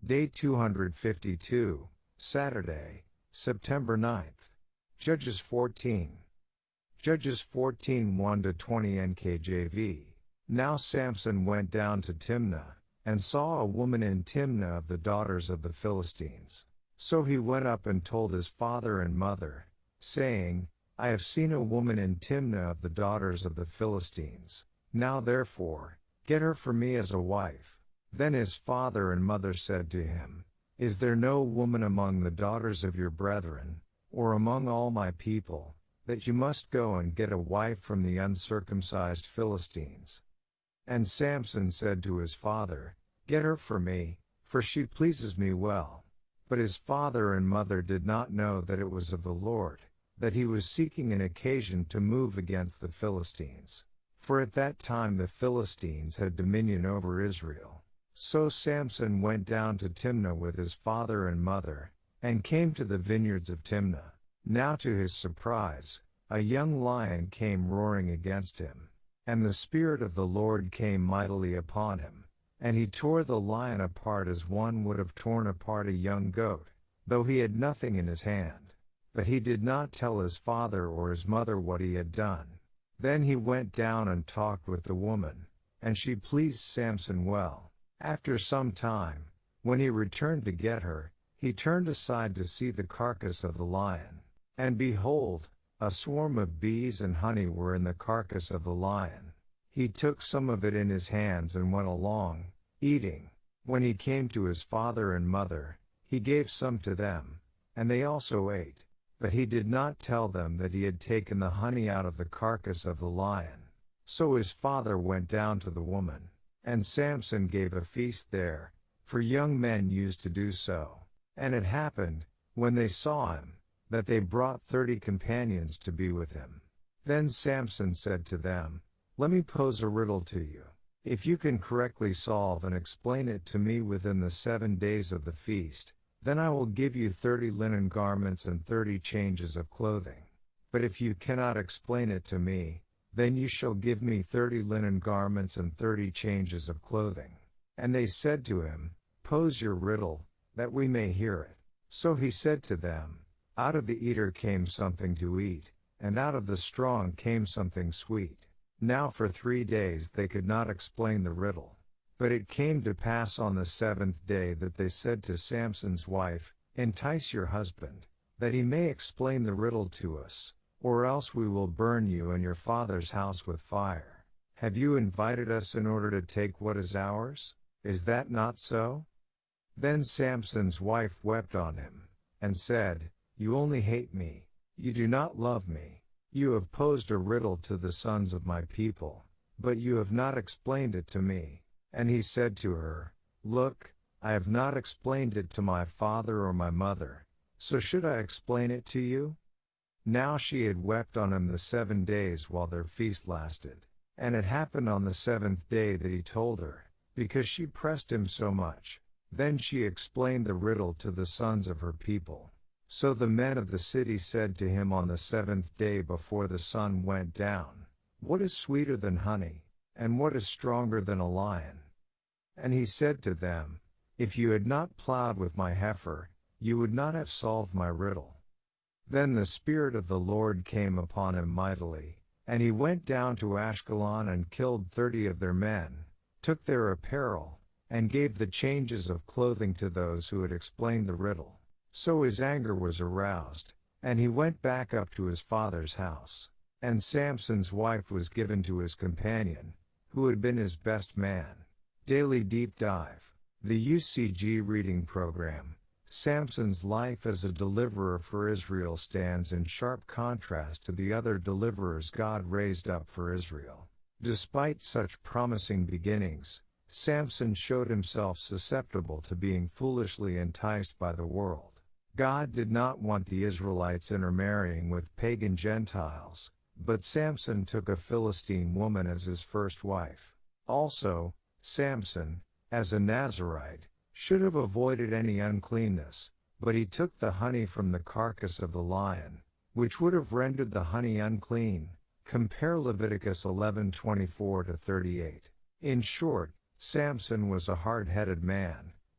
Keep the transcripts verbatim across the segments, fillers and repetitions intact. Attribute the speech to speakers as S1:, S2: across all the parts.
S1: Day two hundred fifty-two, Saturday, September ninth. Judges fourteen. Judges fourteen one to twenty N K J V. Now Samson went down to Timnah, and saw a woman in Timnah of the daughters of the Philistines. So he went up and told his father and mother, saying, I have seen a woman in Timnah of the daughters of the Philistines. Now therefore, get her for me as a wife. Then his father and mother said to him, Is there no woman among the daughters of your brethren, or among all my people, that you must go and get a wife from the uncircumcised Philistines? And Samson said to his father, Get her for me, for she pleases me well. But his father and mother did not know that it was of the Lord, that he was seeking an occasion to move against the Philistines. For at that time the Philistines had dominion over Israel. So Samson went down to Timnah with his father and mother, and came to the vineyards of Timnah. Now to his surprise, a young lion came roaring against him. And the Spirit of the Lord came mightily upon him, and he tore the lion apart as one would have torn apart a young goat, though he had nothing in his hand. But he did not tell his father or his mother what he had done. Then he went down and talked with the woman, and she pleased Samson well. After some time, when he returned to get her, he turned aside to see the carcass of the lion. And behold, a swarm of bees and honey were in the carcass of the lion. He took some of it in his hands and went along, eating. When he came to his father and mother, he gave some to them, and they also ate. But he did not tell them that he had taken the honey out of the carcass of the lion. So his father went down to the woman. And Samson gave a feast there, for young men used to do so. And it happened, when they saw him, that they brought thirty companions to be with him. Then Samson said to them, Let me pose a riddle to you. If you can correctly solve and explain it to me within the seven days of the feast, then I will give you thirty linen garments and thirty changes of clothing. But if you cannot explain it to me, then you shall give me thirty linen garments and thirty changes of clothing. And they said to him, Pose your riddle, that we may hear it. So he said to them, Out of the eater came something to eat, and out of the strong came something sweet. Now for three days they could not explain the riddle. But it came to pass on the seventh day that they said to Samson's wife, Entice your husband, that he may explain the riddle to us, or else we will burn you and your father's house with fire. Have you invited us in order to take what is ours? Is that not so? Then Samson's wife wept on him, and said, You only hate me. You do not love me. You have posed a riddle to the sons of my people, but you have not explained it to me. And he said to her, Look, I have not explained it to my father or my mother, so should I explain it to you? Now she had wept on him the seven days while their feast lasted. And it happened on the seventh day that he told her, because she pressed him so much. Then she explained the riddle to the sons of her people. So the men of the city said to him on the seventh day before the sun went down, What is sweeter than honey, and what is stronger than a lion? And he said to them, If you had not plowed with my heifer, you would not have solved my riddle. Then the Spirit of the Lord came upon him mightily, and he went down to Ashkelon and killed thirty of their men, took their apparel, and gave the changes of clothing to those who had explained the riddle. So his anger was aroused, and he went back up to his father's house. And Samson's wife was given to his companion, who had been his best man. Daily Deep Dive. The U C G Reading Program. Samson's life as a deliverer for Israel stands in sharp contrast to the other deliverers God raised up for Israel. Despite such promising beginnings, Samson showed himself susceptible to being foolishly enticed by the world. God did not want the Israelites intermarrying with pagan Gentiles, but Samson took a Philistine woman as his first wife. Also, Samson, as a Nazirite, should have avoided any uncleanness, but he took the honey from the carcass of the lion, which would have rendered the honey unclean. Compare Leviticus eleven twenty-four to thirty-eight. In short, Samson was a hard-headed man,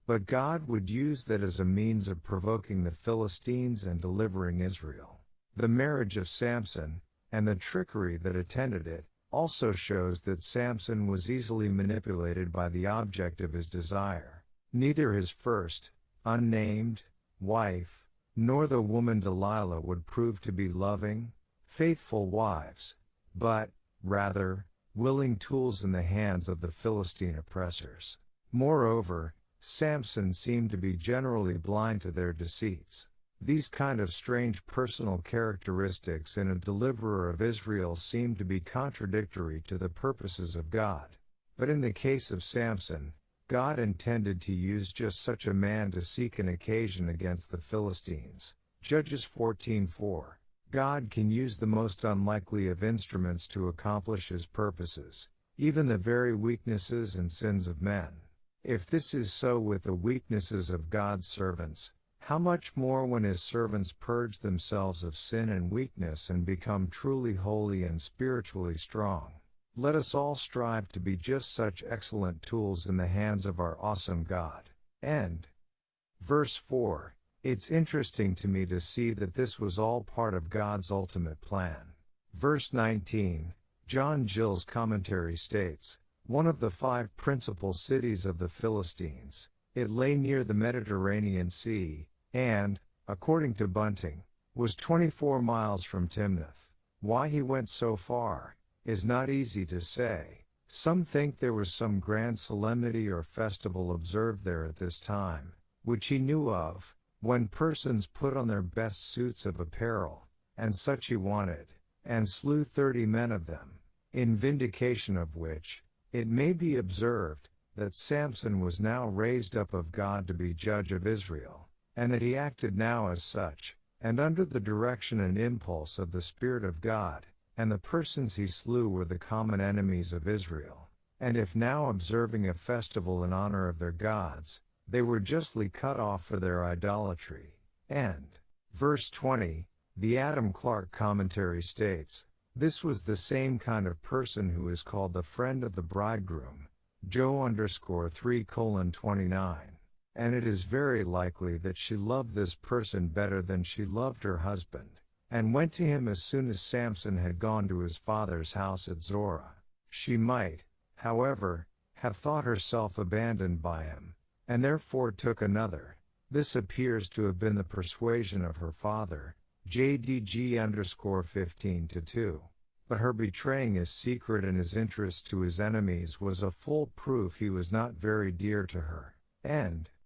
S1: But God would use that as a means of provoking the Philistines and delivering Israel. The marriage of Samson, and the trickery that attended it, also shows that Samson was easily manipulated by the object of his desire. Neither his first, unnamed, wife, nor the woman Delilah would prove to be loving, faithful wives, but, rather, willing tools in the hands of the Philistine oppressors. Moreover, Samson seemed to be generally blind to their deceits. These kind of strange personal characteristics in a deliverer of Israel seem to be contradictory to the purposes of God. But in the case of Samson, God intended to use just such a man to seek an occasion against the Philistines. Judges fourteen four. God can use the most unlikely of instruments to accomplish his purposes, even the very weaknesses and sins of men. If this is so with the weaknesses of God's servants, how much more when his servants purge themselves of sin and weakness and become truly holy and spiritually strong. Let us all strive to be just such excellent tools in the hands of our awesome God. End. Verse four. It's interesting to me to see that this was all part of God's ultimate plan. Verse nineteen, John Gill's commentary states, one of the five principal cities of the Philistines, it lay near the Mediterranean Sea, and, according to Bunting, was twenty-four miles from Timnath. Why he went so far is not easy to say. Some think there was some grand solemnity or festival observed there at this time, which he knew of, when persons put on their best suits of apparel, and such he wanted, and slew thirty men of them, in vindication of which, it may be observed, that Samson was now raised up of God to be judge of Israel, and that he acted now as such, and under the direction and impulse of the Spirit of God, and the persons he slew were the common enemies of Israel. And if now observing a festival in honor of their gods, they were justly cut off for their idolatry. End. Verse twenty, the Adam Clarke commentary states, this was the same kind of person who is called the friend of the bridegroom, Joe underscore three colon twenty-nine. And it is very likely that she loved this person better than she loved her husband, and went to him as soon as Samson had gone to his father's house at Zorah. She might, however, have thought herself abandoned by him, and therefore took another. This appears to have been the persuasion of her father, J D G underscore fifteen to two. But her betraying his secret and his interest to his enemies was a full proof he was not very dear to her. End.